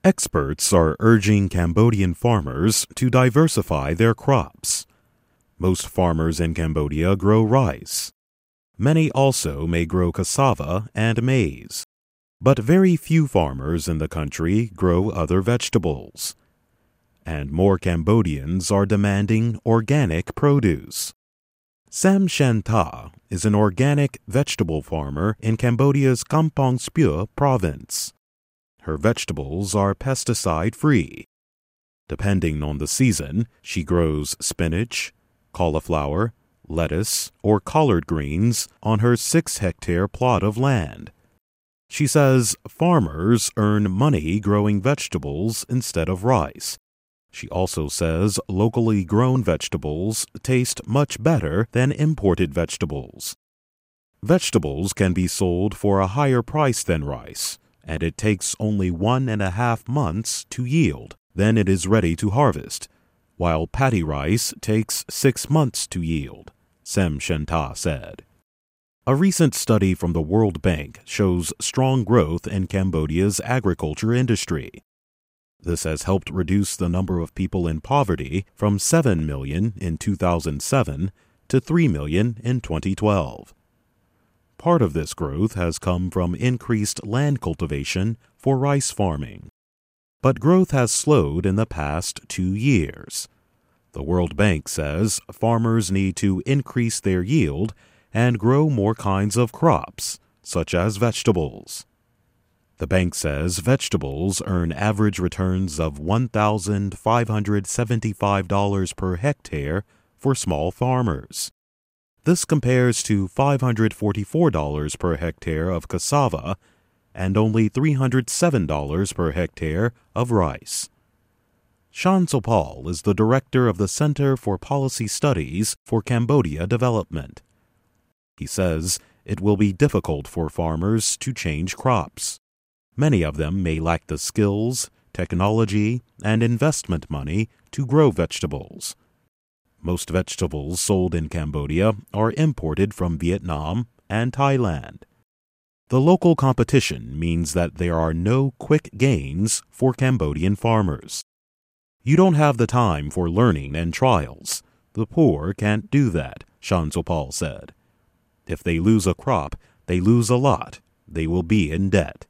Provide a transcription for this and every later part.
Experts are urging Cambodian farmers to diversify their crops. Most farmers in Cambodia grow rice. Many also may grow cassava and maize. But very few farmers in the country grow other vegetables. And more Cambodians are demanding organic produce. Sam Shan-ta is an organic vegetable farmer in Cambodia's Kampong Speu province. Her vegetables are pesticide-free. Depending on the season, she grows spinach, cauliflower, lettuce, or collard greens on her 6-hectare plot of land. She says farmers earn money growing vegetables instead of rice. She also says locally grown vegetables taste much better than imported vegetables. Vegetables can be sold for a higher price than rice, and it takes only 1.5 months to yield. Then it is ready to harvest, while paddy rice takes 6 months to yield, Sam Shan-ta said. A recent study from the World Bank shows strong growth in Cambodia's agriculture industry. This has helped reduce the number of people in poverty from 7 million in 2007 to 3 million in 2012. Part of this growth has come from increased land cultivation for rice farming. But growth has slowed in the past 2 years. The World Bank says farmers need to increase their yield and grow more kinds of crops, such as vegetables. The bank says vegetables earn average returns of $1,575 per hectare for small farmers. This compares to $544 per hectare of cassava and only $307 per hectare of rice. Shan Sopal is the director of the Center for Policy Studies for Cambodia Development. He says it will be difficult for farmers to change crops. Many of them may lack the skills, technology, and investment money to grow vegetables. Most vegetables sold in Cambodia are imported from Vietnam and Thailand. The local competition means that there are no quick gains for Cambodian farmers. You don't have the time for learning and trials. The poor can't do that, Shan Sopal said. If they lose a crop, they lose a lot. They will be in debt.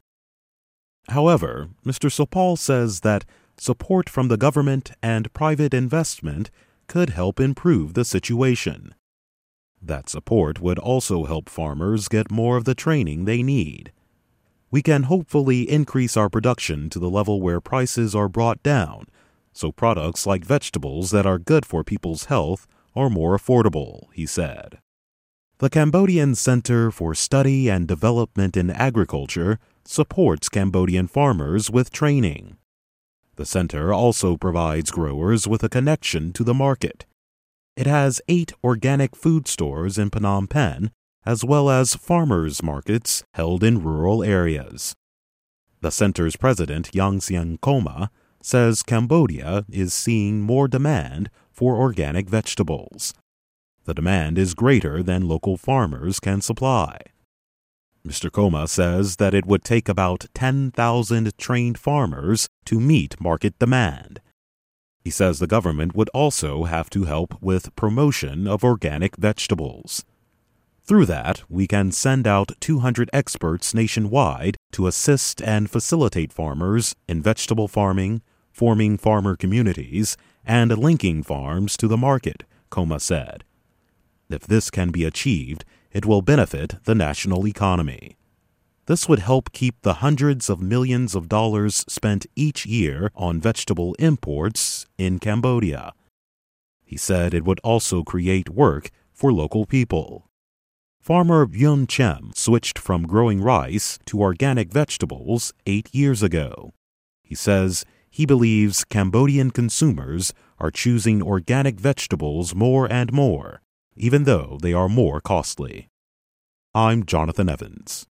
However, Mr. Sopal says that support from the government and private investment could help improve the situation. That support would also help farmers get more of the training they need. We can hopefully increase our production to the level where prices are brought down, so products like vegetables that are good for people's health are more affordable, he said. The Cambodian Center for Study and Development in Agriculture supports Cambodian farmers with training. The center also provides growers with a connection to the market. It has 8 organic food stores in Phnom Penh, as well as farmers' markets held in rural areas. The center's president, Yang Siang Koma, says Cambodia is seeing more demand for organic vegetables. The demand is greater than local farmers can supply. Mr. Koma says that it would take about 10,000 trained farmers to meet market demand. He says the government would also have to help with promotion of organic vegetables. Through that, we can send out 200 experts nationwide to assist and facilitate farmers in vegetable farming, forming farmer communities, and linking farms to the market, Koma said. If this can be achieved, it will benefit the national economy. This would help keep the hundreds of millions of dollars spent each year on vegetable imports in Cambodia. He said it would also create work for local people. Farmer Byun Chem switched from growing rice to organic vegetables 8 years ago. He says he believes Cambodian consumers are choosing organic vegetables more and more, even though they are more costly. I'm Jonathan Evans.